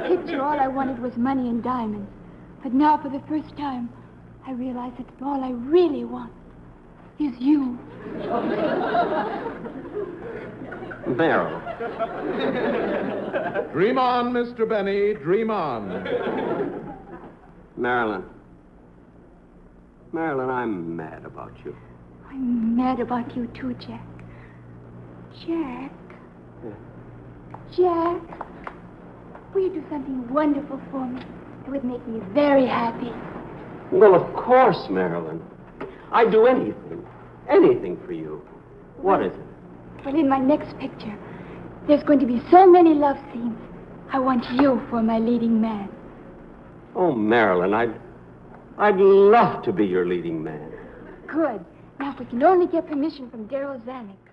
picture, all I wanted was money and diamonds. But now, for the first time, I realize that all I really want is you. Meryl. Dream on, Mr. Benny, dream on. Marilyn. Marilyn, I'm mad about you. I'm mad about you, too, Jack. Jack. Yeah. Jack. Will you do something wonderful for me? It would make me very happy. Well, of course, Marilyn. I'd do anything. Anything for you. What is it? Well, in my next picture, there's going to be so many love scenes. I want you for my leading man. Oh, Marilyn, I'd love to be your leading man. Good. Now, if we can only get permission from Darryl Zanuck.